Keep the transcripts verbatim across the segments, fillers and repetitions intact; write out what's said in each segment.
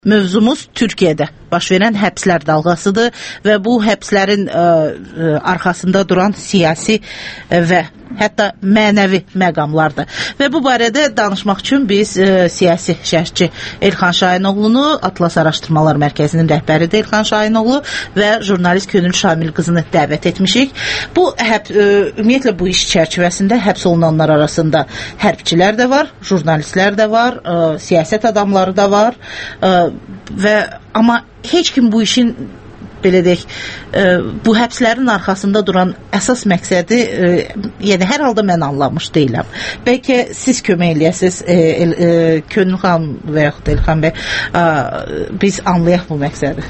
Mövzumuz Türkiyədə baş verən həbslər dalğasıdır və bu həbslərin ə, ə, arxasında duran siyasi ə, və hətta mənəvi məqamlardır. Və bu barədə danışmaq üçün biz ə, siyasi şərhçi Elxan Şahinoğlunu, Atlas Araşdırmalar Mərkəzinin rəhbəridir Elxan Şahinoğlu və jurnalist Könül Şamil qızını dəvət etmişik. Bu həb, ə, ümumiyyətlə bu iş çərçivəsində həbs olunanlar arasında hərbçilər də var, jurnalistlər də var, ə, siyasət adamları da var ə, və amma heç kim bu işin belə deyək, e, bu həbslərin arxasında duran əsas məqsədi, e, yəni hər halda mən anlamış deyiləm. Bəlkə siz kömək eləyəsiniz, e, e, Könül xanım və yaxud Elxan bəy, e, biz anlayaq bu məqsədi.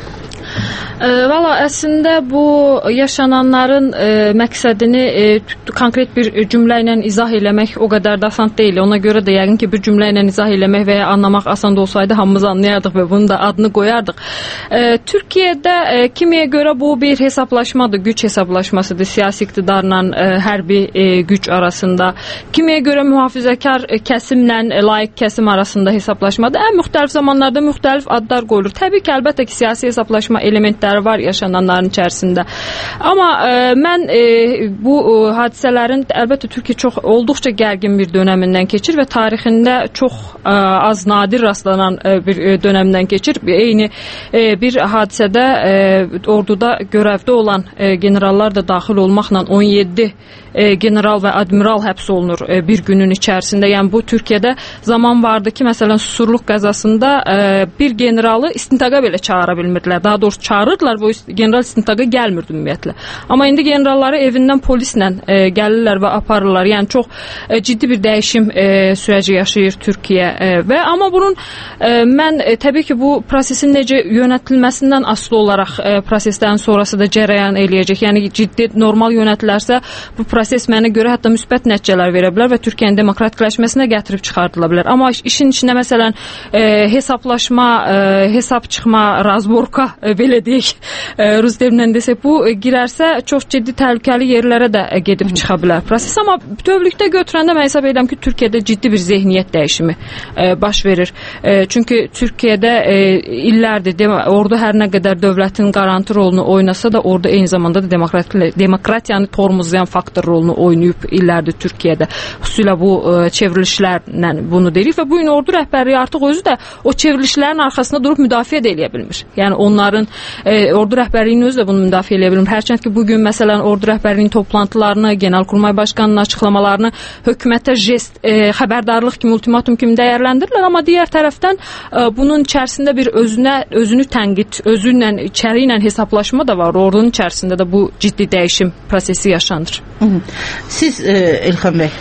E, Valla əslində bu yaşananların e, məqsədini e, konkret bir cümlə ilə izah eləmək o qədər də asan deyil. Ona görə də yəqin ki bir cümlə ilə izah eləmək və ya anlamaq asan da olsaydı hamımız anlayardıq və bunun da adını qoyardıq. E, Türkiyədə e, kimiyə görə bu bir hesablaşmadır, güc hesablaşmasıdır siyasi iqtidarla e, hərbi e, güc arasında. Kimiyə görə mühafizəkar e, kəsimlə e, layiq kəsim arasında hesablaşmadır. Ən müxtəlif zamanlarda müxtəlif adlar qoyulur. Təbii ki, əlbəttə ki, siyasi hesablaşma elementləri var yaşananların içərisində. Amma e, mən e, bu e, hadisələrin əlbəttə Türkiyə çox olduqca gərgin bir dönəmindən keçir və tarixində çox e, az nadir rastlanan e, bir e, dönəmdən keçir. Eyni e, bir hadisədə e, orduda görəvdə olan e, generallar da daxil olmaqla on yeddi e, general və admiral həbs olunur e, bir günün içərisində. Yəni bu Türkiyədə zaman vardı ki, məsələn Susurluq qəzasında e, bir generalı istintaqa belə çağıra bilmirdilər. Daha doğrusu çağırırdılar və o general istintaqa gəlmirdi ümumiyyətlə. Amma indi generalları evindən polislə e, gəlirlər və aparırlar. Yəni çox e, ciddi bir dəyişim e, sürəci yaşayır Türkiyə e, və amma bunun e, mən e, təbii ki bu prosesin necə yönətilməsindən asılı olaraq e, prosesdən sonrası da cərəyan eləyəcək. Yəni ciddi normal yönətilərsə bu proses mənə görə hətta müsbət nəticələr verə bilər və Türkiyənin demokratikləşməsinə gətirib çıxardıla bilər. Amma işin içində məsələn e, hesablaşma, e, hesab çıxma, razborka e, belə deyək, e, rus dillə desək, bu e, girərsə çox ciddi təhlükəli yerlərə də e, gedib çıxa bilər proses. Amma bütövlükdə götürəndə mən hesab edirəm ki, Türkiyədə ciddi bir zehniyyət dəyişimi e, baş verir. E, çünki Türkiyədə e, illərdir, demə, ordu hər nə qədər dövlətin qarantı rolunu oynasa da, orada eyni zamanda da demokratiyanı tormozlayan faktor rolunu oynayıb illərdir Türkiyədə. Xüsusilə bu e, çevrilişlərlə bunu deyirik və bu gün ordu rəhbərliyi artıq özü də o çevrilişlərin arxasında durub müdafiə də eləyə bilmir. Yəni onların e, ordu rəhbərliyinin özü də bunu müdafiə eləyə bilmir. Hərçənd ki bugün məsələn ordu rəhbərliyinin toplantılarını, Genelkurmay Başkanının açıqlamalarını hökumətə jest, e, xəbərdarlıq kimi, ultimatum kimi dəyərləndirirlər, amma digər tərəfdən e, bunun içərisində bir özünə özünü tənqid, özünlə, içəri ilə hesablaşma da var. Ordunun içərisində də bu ciddi dəyişim prosesi yaşanır. Hı -hı. Siz e, Elxan bəy,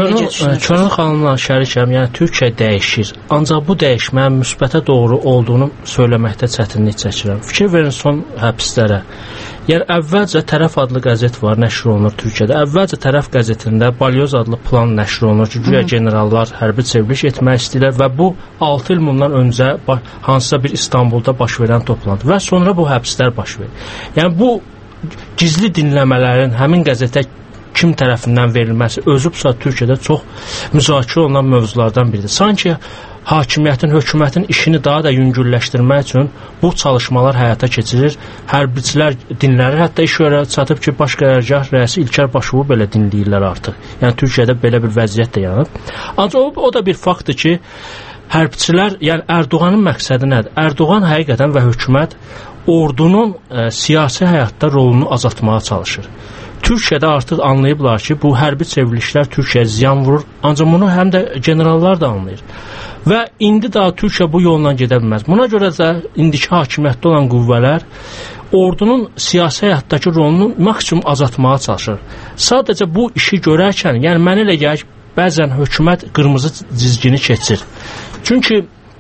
Könül xanımla şərikəm. Yəni Türkiyə dəyişir. Ancaq bu dəyişmənin müsbətə doğru olduğunu söyləməkdə çətinlik çəkirəm. Fikir verin son həbslərə. Yəni əvvəlcə Tərəf adlı qəzet var, nəşr olunur Türkiyədə. Əvvəlcə Tərəf qəzetində Balyoz adlı plan nəşr olunur ki, güya generallar hərbi çevriliş etmək istəyirlər və bu altı il bundan öncə hansısa bir İstanbulda baş verən toplantı və sonra bu həbslər baş verir. Yəni bu gizli dinləmələrin həmin qəzetə kim tərəfindən verilməsi özübsə Türkiyədə çox müzakirə olunan mövzulardan biridir. Sanki hakimiyyətin, hökumətin işini daha da yüngülləşdirmək üçün bu çalışmalar həyata keçirir. Hərbiçilər dinlərir. Hətta iş yerə çatıb ki, baş qərargah rəisi İlker Başovu belə dinləyirlər artıq. Yəni Türkiyədə belə bir vəziyyət də yaranıb. Ancaq o, o da bir faktdır ki, hərbiçilər, yəni Ərdoğanın məqsədi nədir? Ərdoğan həqiqətən və hökumət ordunun e, siyasi həyatda rolunu azaltmağa çalışır. Türkiyədə artıq anlayıblar ki, bu hərbi çevrilişlər Türkiyəyə ziyan vurur, ancaq bunu həm də generallar da anlayır. Və indi daha Türkiyə bu yolla gedə bilməz. Buna görə də indiki hakimiyyətdə olan qüvvələr ordunun siyasi həyatdakı rolunu maksimum azaltmağa çalışır. Sadəcə bu işi görərkən, yəni mənə elə gəlir ki, bəzən hökumət qırmızı cizgini keçir. Çünki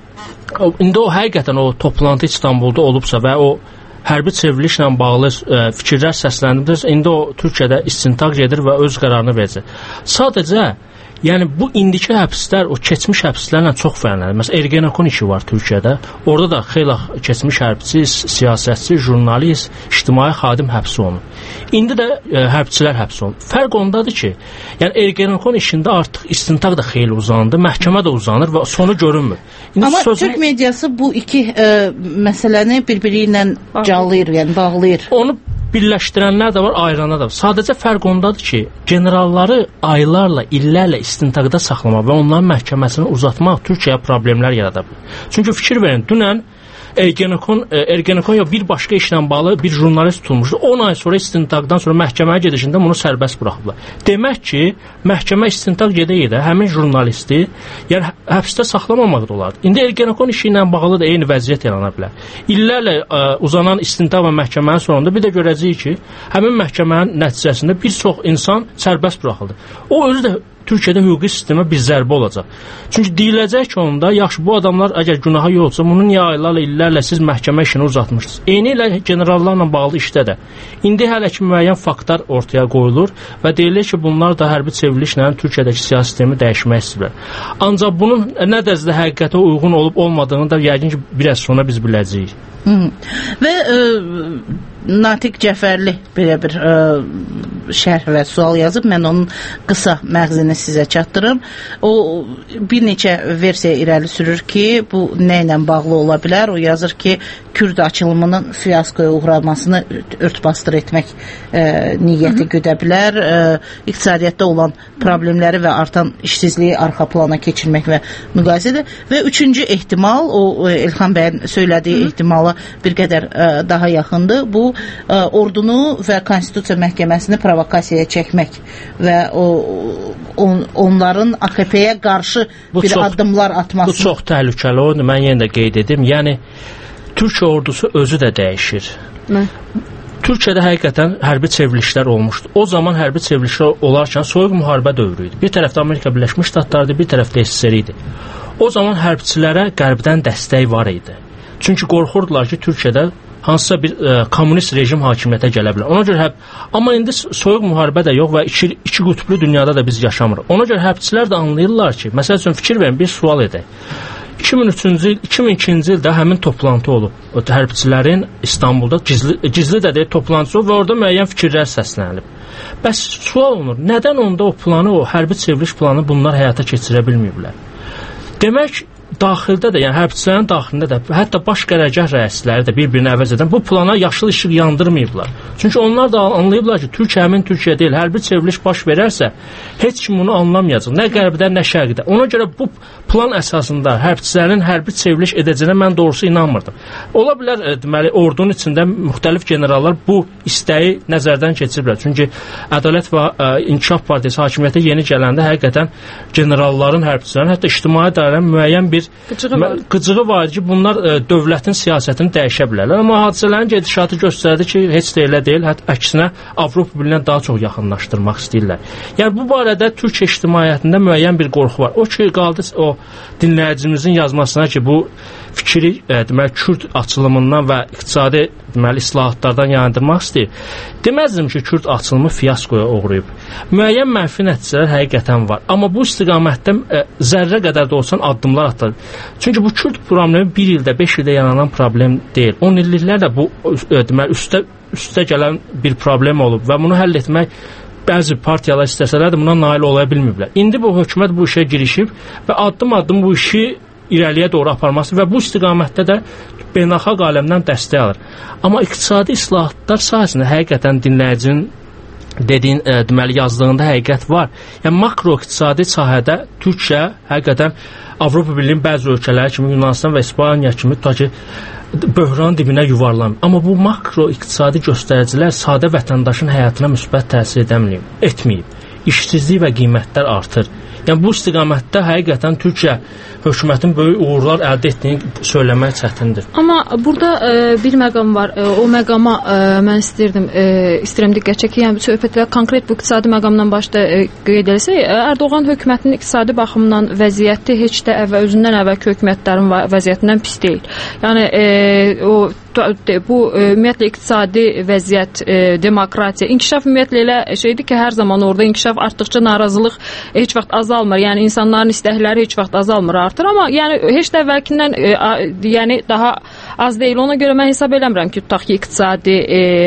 indi o həqiqətən o toplantı İstanbulda olubsa və o hərbi çevrilişlə bağlı e, fikirlər səsləndirir. İndi o Türkiyədə istintaq gedir və öz qərarını verəcək. Sadəcə, Yəni bu indiki həbslər o keçmiş həbslərlə çox fərqlənir. Məsələn, Ergenekon işi var Türkiyədə. Orada da xeyli keçmiş hərbçi, siyasətçi, jurnalist, ictimai xadim həbs olunur. İndi də e, hərbçilər həbs olunur. Fərq ondadır ki, yəni Ergenekon işində artıq istintaq da xeyli uzandı, məhkəmə də uzanır və sonu görünmür. İndi Amma sözüm... Türk mediası bu iki e, məsələni bir-biri ilə cağlayır, yəni bağlayır. Onu birləşdirənlər də var, ayıranlar da var. Sadəcə fərq ondadır ki, generalları aylarla, illərlə istintaqda saxlamaq və onların məhkəməsini uzatmaq Türkiyəyə problemlər yarada bilər. Çünki fikir verin, dünən Ergenekon, Ergenekon ya bir başqa işlə bağlı bir jurnalist tutulmuşdu. on ay sonra istintaqdan sonra məhkəməyə gedişində bunu sərbəst buraxıblar. Demək ki, məhkəmə istintaq gedə-gedə həmin jurnalisti yəni həbsdə saxlamamaq da olardı. İndi Ergenekon işi ilə bağlı da eyni vəziyyət yarana bilər. İllərlə ə, uzanan istintaq və məhkəmənin sonunda bir də görəcəyik ki, həmin məhkəmənin nəticəsində bir çox insan sərbəst buraxıldı. O özü də Türkiyədə hüquqi sistemə bir zərbə olacaq. Çünki deyiləcək ki, onda yaxşı bu adamlar əgər günaha yolsa, bunu niyə aylarla, illərlə siz məhkəmə işini uzatmışsınız? Eyni ilə generallarla bağlı işdə də. İndi hələ ki müəyyən faktlar ortaya qoyulur və deyilir ki, bunlar da hərbi çevrilişlə Türkiyədəki siyasi sistemi dəyişmək istəyirlər. Ancaq bunun nə dərəcədə həqiqətə uyğun olub olmadığını da yəqin ki, biraz sonra biz biləcəyik. Hı. Və e, Natiq Cəfərli belə bir e, şərh və sual yazıb, mən onun qısa məğzini sizə çatdırım. O bir neçə versiya irəli sürür ki, bu nə ilə bağlı ola bilər? O yazır ki, Kürd açılımının fiyaskoya uğramasını örtbasdır etmək e, niyyəti güdə bilər. E, iqtisadiyyatda olan problemləri və artan işsizliyi arxa plana keçirmək və müqayisədə. Və üçüncü ehtimal, o Elxan bəyin söylədiyi Hı. ehtimala bir qədər ə, daha yaxındır. Bu ə, ordunu və Konstitusiya Məhkəməsini provokasiyaya çəkmək və o on, onların A K P-yə qarşı bu bir çox, addımlar atması. Bu çox təhlükəli oyundur. Mən yenə də qeyd edim. Yəni Türkiyə ordusu özü də dəyişir. Nə? Türkiyədə həqiqətən hərbi çevrilişlər olmuşdu. O zaman hərbi çevrilişlər olarkən soyuq müharibə dövrü idi. Bir tərəfdə Amerika Birləşmiş Ştatlarıdır, bir tərəfdə S S R idi. O zaman hərbçilərə qərbdən dəstək var idi. Çünki qorxurdular ki, Türkiyədə hansısa bir e, kommunist rejim hakimiyyətə gələ bilər. Ona görə həb amma indi soyuq müharibə də yox və iki, iki qütblü dünyada da biz yaşamırıq. Ona görə hərbçilər də anlayırlar ki, məsəl üçün fikir verin, bir sual edək. iki min üçüncü il, iki min ikinci ildə həmin toplantı olub. O hərbçilərin İstanbulda gizli, gizli də deyil toplantısı olub və orada müəyyən fikirlər səslənilib. Bəs sual olunur, nədən onda o planı, o hərbi çevriliş planı bunlar həyata keçirə bilməyiblər? Demək, daxildə də, yəni hərbçilərin daxilində də, hətta baş qərargah rəisləri də bir-birini əvəz edən bu plana yaşıl işıq yandırmayıblar. Çünki onlar da anlayıblar ki, Türkiyə həmin Türkiyə deyil, hərbi çevriliş baş verərsə, heç kim bunu anlamayacaq, nə qərbdən, nə şərqdə. Ona görə bu plan əsasında hərbçilərin hərbi çevriliş edəcəyinə mən doğrusu inanmırdım. Ola bilər, e, deməli, ordunun içində müxtəlif generallar bu istəyi nəzərdən keçiriblər. Çünki Ədalət və e, İnkişaf Partiyası hakimiyyətə yeni gələndə həqiqətən generalların, hərbçilərin, hətta ictimai dairənin müəyyən bir Qıcığı var. Qıcığı var ki, bunlar e, dövlətin siyasətini dəyişə bilərlər. Amma hadisələrin gedişatı göstərdi ki, heç də elə deyil. Hətta əksinə Avropa Birliyinə daha çox yaxınlaşdırmaq istəyirlər. Yəni bu barədə Türkiyə ictimaiyyətində müəyyən bir qorxu var. O ki, qaldı o dinləyicimizin yazmasına ki, bu fikri e, deməli Kürd açılımından və iqtisadi deməli islahatlardan yayındırmaq istəyir. Deməzdim ki, Kürd açılımı fiyaskoya uğrayıb. Müəyyən mənfi nəticələr həqiqətən var. Amma bu istiqamətdə e, zərrə qədər də olsan addımlar atılır. Çünki bu Kürd problemi bir ildə, beş ildə yaranan problem deyil. on illiklərlə bu e, deməli üstə üstə gələn bir problem olub və bunu həll etmək bəzi partiyalar istəsələr də buna nail ola bilməyiblər. İndi bu hökumət bu işə girişib və addım-addım bu işi irəliyə doğru aparması və bu istiqamətdə də beynəlxalq aləmdən dəstək alır. Amma iqtisadi islahatlar sahəsində həqiqətən dinləyicinin dediyin, e, deməli yazdığında həqiqət var. Yəni makro iqtisadi sahədə Türkiyə həqiqətən Avropa Birliyinin bəzi ölkələri kimi Yunanistan və İspaniya kimi ta ki böhran dibinə yuvarlanır. Amma bu makro iqtisadi göstəricilər sadə vətəndaşın həyatına müsbət təsir edəməyib, etməyib. İşsizlik və qiymətlər artır. Yəni bu istiqamətdə həqiqətən Türkiyə hökumətin böyük uğurlar əldə etdiyini söyləmək çətindir. Amma burada e, bir məqam var. E, o məqama e, mən istəyirdim, e, istəyirəm diqqət çəkək. Yəni söhbətlər konkret bu iqtisadi məqamdan başda e, qeyd etsək, Ərdoğan hökumətinin iqtisadi baxımdan vəziyyəti heç də əvvəl özündən əvvəlki hökumətlərin vəziyyətindən pis deyil. Yəni e, o bu ümumiyyətlə iqtisadi vəziyyət, demokratiya, inkişaf ümumiyyətlə elə şeydir ki, hər zaman orada inkişaf artdıqca narazılıq heç vaxt azalmır. Yəni insanların istəkləri heç vaxt azalmır, artır. Amma yəni heç də əvvəlkindən yəni daha az deyil. Ona görə mən hesab eləmirəm ki, tutaq ki, iqtisadi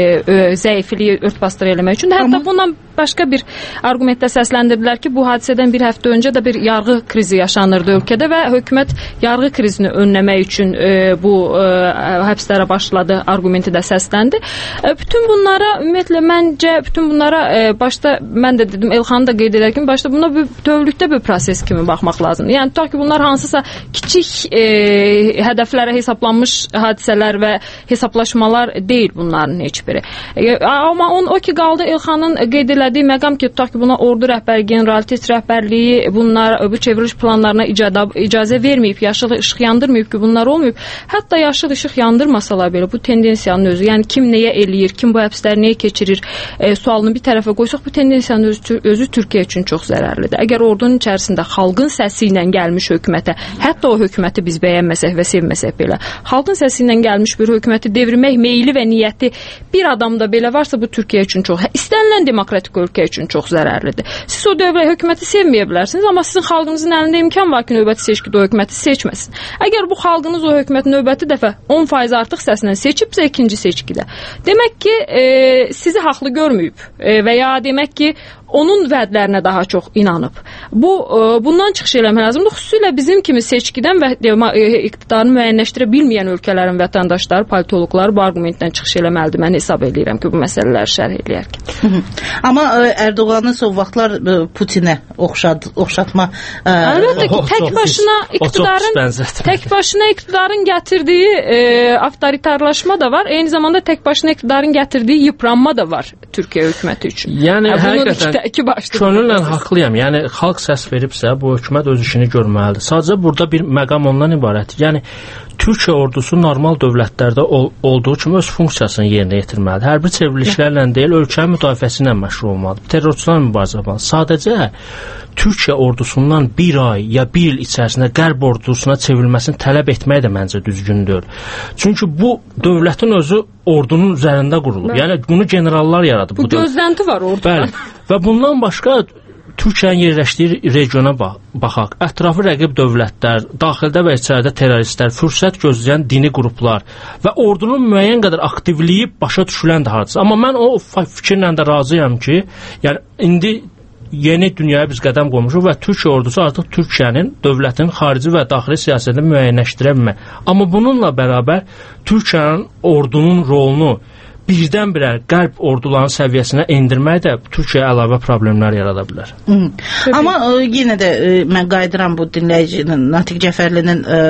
zəifliyi örtbasdır eləmək üçün. Hətta bundan başqa bir argumentdə səsləndirdilər ki, bu hadisədən bir həftə öncə də bir yarğı krizi yaşanırdı ölkədə və hökumət yarğı krizini önləmək üçün e, bu e, həbslərə başladı argumenti də səsləndi. E, bütün bunlara ümumiyyətlə məncə bütün bunlara e, başda mən də dedim, Elxan da qeyd edər ki, başda buna bir bütövlükdə bir proses kimi baxmaq lazımdır. Yəni tutaq ki, bunlar hansısa kiçik e, hədəflərə hesablanmış hadisələr və hesablaşmalar deyil bunların heç biri. E, amma on, o ki qaldı Elxanın qeyd elədiyi məqam ki, tutaq ki, buna ordu rəhbəri, generalitet rəhbərliyi bunlar bu çevriliş planlarına icada, icazə verməyib, yaşıl işıq yandırmayıb ki, bunlar olmayıb. Hətta yaşıl işıq yandırmasalar belə bu tendensiyanın özü, yəni kim nəyə eləyir, kim bu həbsləri nəyə keçirir e, sualını bir tərəfə qoysaq, bu tendensiyanın özü, özü Türkiyə üçün çox zərərlidir. Əgər ordunun içərisində xalqın səsi ilə gəlmiş hökumətə, hətta o hökuməti biz bəyənməsək və sevməsək belə, xalqın səsi ilə gəlmiş bir hökuməti devirmək meyli və niyyəti bir adamda belə varsa, bu Türkiyə üçün çox, istənilən demokratik ölkə üçün çox zərərlidir. Siz o dövlət hökuməti sevməyə bilərsiniz, amma sizin xalqınızın əlində imkan var ki, növbəti seçkidə o hökuməti seçməsin. Əgər bu xalqınız o hökuməti növbəti dəfə on faiz artıq səslə seçibsə ikinci seçkidə, demək ki, e, sizi haqlı görməyib e, və ya demək ki, onun vədlərinə daha çox inanıb. Bu e, bundan çıxış eləmək lazımdır. Xüsusilə bizim kimi seçkidən və e, iqtidarını müəyyənləşdirə bilməyən ölkələrin vətəndaşları, politoloqları bu argumentdən çıxış eləməlidir. Mən hesab edirəm ki, bu məsələləri şərh eləyərkən. Amma Erdoğanı son vaxtlar Putinə oxşad, oxşatma ə, əlbəttə ki, tək başına iqtidarın tək başına iqtidarın gətirdiyi e, avtoritarlaşma da var. Eyni zamanda tək başına iqtidarın gətirdiyi yıpranma da var Türkiyə hökuməti üçün. Yəni həqiqətən iki könüllə haqlıyam. Yəni xalq səs veribsə, bu hökumət öz işini görməlidir. Sadəcə burada bir məqam ondan ibarətdir. Yəni Türkiyə ordusu normal dövlətlərdə ol, olduğu kimi öz funksiyasını yerinə yetirməlidir. Hərbi çevrilişlərlə deyil, ölkənin müdafiəsi ilə məşğul olmalıdır. Terrorçularla mübarizə aparmalıdır. Sadəcə Türkiyə ordusundan bir ay ya bir il içərisində Qərb ordusuna çevrilməsini tələb etmək də məncə düzgün deyil. Çünki bu dövlətin özü ordunun üzərində qurulub. Bəli. Yəni bunu generallar yaradıb. Bu, bu gözlənti var ordudan. Bəli. Və bundan başqa Türkiyənin yerləşdiyi regiona bax, baxaq. Ətrafı rəqib dövlətlər, daxildə və içəridə terroristlər, fürsət gözləyən dini qruplar və ordunun müəyyən qədər aktivliyi başa düşülən də hadisə. Amma mən o fikirlə də razıyam ki, yəni indi yeni dünyaya biz qədəm qoymuşuq və Türkiyə ordusu artıq Türkiyənin, dövlətin xarici və daxili siyasətini müəyyənləşdirə bilmək. Amma bununla bərabər Türkiyənin ordunun rolunu birdən-birə qərb ordularının səviyyəsinə endirmək də Türkiyəyə əlavə problemlər yarada bilər. Hı. Amma ə, yenə də ə, mən qayıdıram bu dinləyicinin, Natiq Cəfərlinin ə,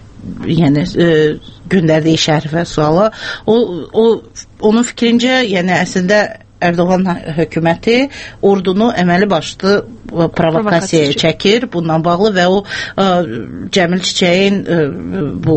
yəni ə, göndərdiyi şərhə suala. O, o onun fikrincə, yəni əslində Erdoğan hökuməti ordunu əməli başlı provokasiyaya çəkir bundan bağlı və o ə, Cəmil Çiçəyin ə, bu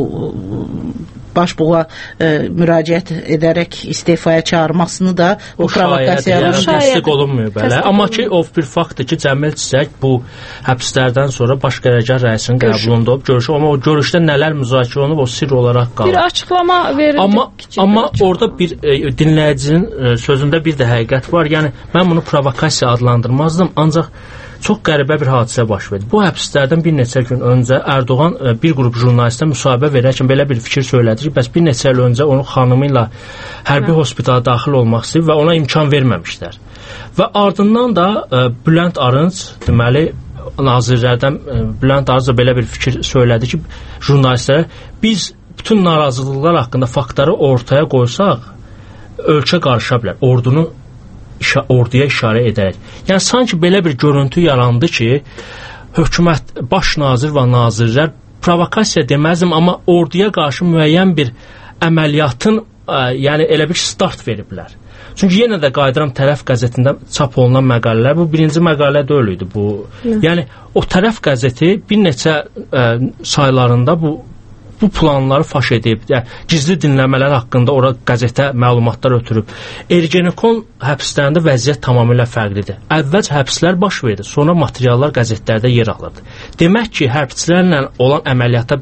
başbuğa e, müraciət edərək istifaya çağırmasını da bu provokasiyalara təsdiq olunmuyor belə. Amma ki, o bir faktdır ki, Cəmil Çiçək bu həbslərdən sonra baş qərargah rəisinin qəbulunda olub görüşü, amma o görüşdə nələr müzakirə olunub o sirr olaraq qalır. Bir açıqlama verildi. Amma, amma orada bir e, dinləyicinin e, sözündə bir də həqiqət var. Yəni mən bunu provokasiya adlandırmazdım, ancaq çox qəribə bir hadisə baş verdi. Bu həbslərdən bir neçə gün öncə Erdoğan bir qrup jurnalistə müsahibə verərkən belə bir fikir söylədi ki, bəs bir neçə il öncə onun xanımı ilə hərbi Hə. hospitala daxil olmaq istəyib və ona imkan verməmişlər. Və ardından da ə, Bülent Arınç, deməli nazirlərdən ə, Bülent Arınç da belə bir fikir söylədi ki, jurnalistlərə biz bütün narazılıqlar haqqında faktları ortaya qoysaq, ölkə qarışa bilər. Ordunu orduya işarə edərək. Yəni sanki belə bir görüntü yarandı ki, hökumət, baş nazir və nazirlər provokasiya deməzdim, amma orduya qarşı müəyyən bir əməliyyatın ə, yəni elə bir start veriblər. Çünki yenə də qayıdıram tərəf qəzetində çap olunan məqalələr, bu birinci məqalə deyil idi bu. Hı. Yəni o tərəf qəzeti bir neçə ə, saylarında bu bu planları faş edib, yəni, gizli dinləmələr haqqında ora qəzetə məlumatlar ötürüb. Ergenekon həbslərində vəziyyət tamamilə fərqlidir. Əvvəl həbslər baş verdi, sonra materiallar qəzetlərdə yer alırdı. Demək ki, hərbçilərlə olan əməliyyata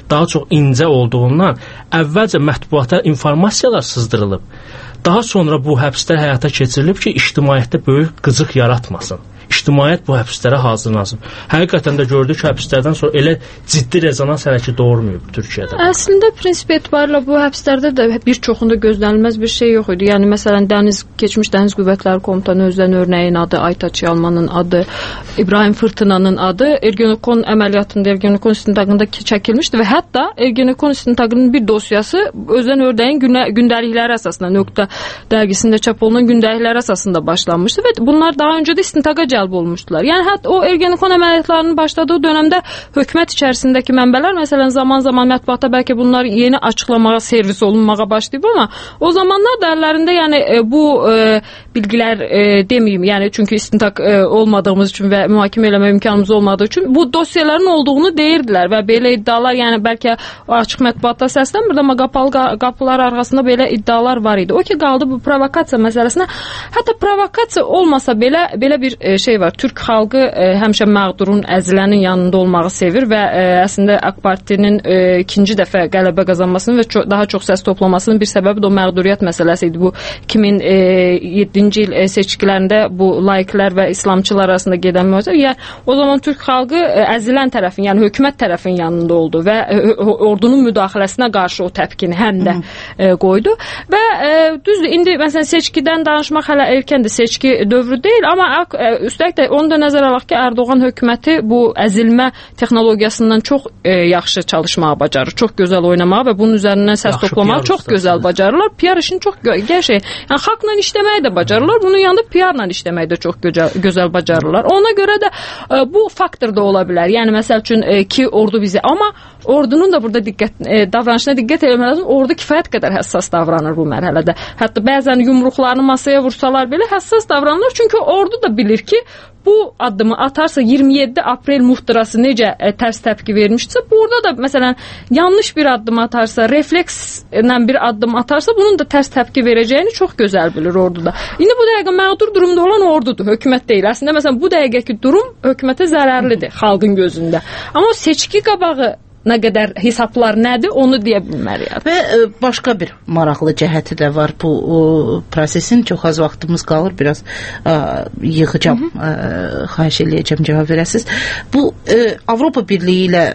daha çox incə olduğundan əvvəlcə mətbuata informasiyalar sızdırılıb. Daha sonra bu həbslər həyata keçirilib ki, ictimaiyyətdə böyük qıcıq yaratmasın. İctimaiyyət bu həbslərə hazırlansın. Həqiqətən də gördük ki, həbslərdən sonra elə ciddi rezonans hələ ki doğurmayıb Türkiyədə. Əslində prinsip etibarıyla bu həbslərdə də bir çoxunda gözlənilməz bir şey yox idi. Yəni məsələn dəniz keçmiş Dəniz Qüvvələri Komutanı Özdən Örnəyin adı, Aytaç Yalmanın adı, İbrahim Fırtınanın adı Ergenekon əməliyyatında, Ergenekon istintaqında çəkilmişdi və hətta Ergenekon istintaqının bir dosyası Özdən Örnəyin gündəlikləri əsasında, Nöqtə dərgisində çap olunan gündəlikləri əsasında başlanmışdı və bunlar daha öncə də istintaqa cəlb olmuşdular. Yəni hətta o Ergenekon əməliyyatlarının başladığı dövrdə hökumət içərisindəki mənbələr məsələn zaman-zaman mətbuata bəlkə bunlar yeni açıqlamağa servis olunmağa başlayıb, amma o zamanlar da əllərində yəni bu e, bilgilər e, deməyim, yəni çünki istintaq e, olmadığımız üçün və mühakimə eləmə imkanımız olmadığı üçün bu dosyaların olduğunu deyirdilər və belə iddialar, yəni bəlkə açıq mətbuatda səslənmir, amma qapalı qapılar arxasında belə iddialar var idi. O ki qaldı bu provokasiya məsələsinə. Hətta provokasiya olmasa belə belə bir e, şey var. Türk xalqı e, həmişə məğdurun, əzilənin yanında olmağı sevir və e, əslində AK Partinin e, ikinci dəfə qələbə qazanmasının və ço daha çox səs toplamasının bir səbəbi də o məğduriyyət məsələsi idi. Bu iki min yeddinci il e, seçkilərində bu laiklər və İslamçılar arasında gedən mübarizə, yəni o zaman Türk xalqı e, əzilən tərəfin, yəni hökumət tərəfin yanında oldu və e, ordunun müdaxiləsinə qarşı o təpkini həm də e, qoydu və e, düzdür, indi məsələn seçkidən danışmaq hələ erkəndir, seçki dövrü deyil, amma e, üstəlik də onu da nəzərə alaq ki, Erdoğan hökuməti bu əzilmə texnologiyasından çox e, yaxşı çalışmağı bacarır, çox gözəl oynamağı və bunun üzərindən səs yaxşı toplamağı çox gözəl bacarırlar. P R işini çox gerçək, yəni xalqla işləməyi də bacarırlar, bunun yanında P R-la işləməyi də çox gözəl, gözəl bacarırlar. Ona görə də e, bu faktor da ola bilər. Yəni məsəl üçün e, ki ordu bizi, amma ordunun da burada diqqət e, davranışına diqqət etmək lazım. Ordu kifayət qədər həssas davranır bu mərhələdə. Hətta bəzən yumruqlarını masaya vursalar belə həssas davranırlar, çünki ordu da bilir ki, bu addımı atarsa iyirmi yeddi aprel muhtırası necə e, tərs təpki vermişsə, burada da məsələn yanlış bir addım atarsa, reflekslə bir addım atarsa, bunun da tərs təpki verəcəyini çox gözəl bilir orduda. İndi bu dəqiqə məğdur durumda olan ordudur, hökumət deyil. Əslində məsələn bu dəqiqəki durum hökumətə zərərlidir xalqın gözündə. Amma seçki qabağı nə qədər hesablar nədir, onu deyə bilməriyəm. Və ə, başqa bir maraqlı cəhəti də var bu o, prosesin. Çox az vaxtımız qalır, biraz ə, yığacam, ə, xahiş eləyəcəm cavab verəsiniz. Bu ə, Avropa Birliyi ilə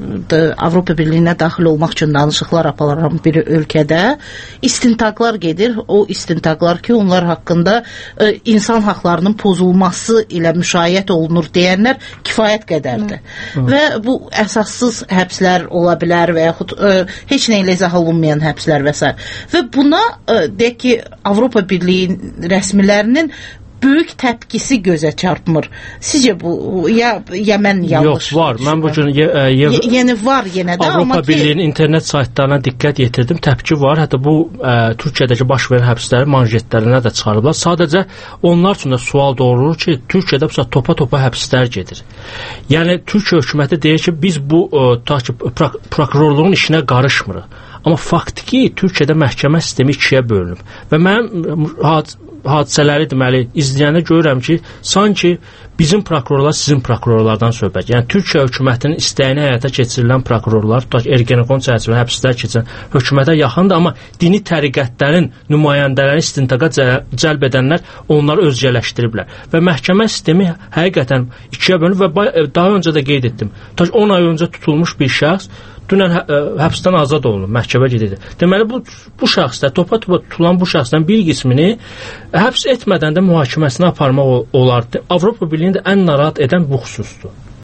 Avropa Birliyinə daxil olmaq üçün danışıqlar aparılan bir ölkədə istintaqlar gedir. O istintaqlar ki, onlar haqqında e, insan haqlarının pozulması ilə müşayiət olunur deyənlər kifayət qədərdir. Hı. Və bu əsassız həbslər ola bilər və yaxud e, heç nə ilə izah olunmayan həbslər və s. Və buna e, deyək ki, Avropa Birliyi rəsmilərinin böyük təpkisi gözə çarpmır. Sizcə bu ya ya mən yanlış? Yox, var. Mən bu gün yəni var yenə də, Avropa amma ki Birliyinin internet saytlarına diqqət yetirdim. Təpki var. Hətta bu ə, Türkiyədəki baş verən həbslərin manşetlərinə də çıxarıblar. Sadəcə onlar üçün də sual doğurur ki, Türkiyədə bu topa-topa həbslər gedir. Yəni Türkiyə hökuməti deyir ki, biz bu ə, ta ki pro prokurorluğun işinə qarışmırıq. Amma faktiki Türkiyədə məhkəmə sistemi ikiyə bölünüb. Və mənim hadisələri deməli izləyəndə görürəm ki, sanki bizim prokurorlar sizin prokurorlardan söhbət. Yəni Türkiyə hökumətinin istəyini həyata keçirilən prokurorlar, tutaq Ergenekon çərçivəsində həbslər keçən hökumətə yaxındır, amma dini təriqətlərin nümayəndələrini istintaqa cəlb edənlər onları özgələşdiriblər. Və məhkəmə sistemi həqiqətən ikiyə bölünüb və daha öncə də qeyd etdim. Tutaq on ay öncə tutulmuş bir şəxs dünən hə, həbsdən azad olunub, məhkəmə gedir. Deməli bu bu şəxslər, topa-topa tutulan bu şəxslərin bir qismini həbs etmədən də mühakiməsinə aparmaq olardı. Avropa Birliyini də ən narahat edən bu xüsusdur.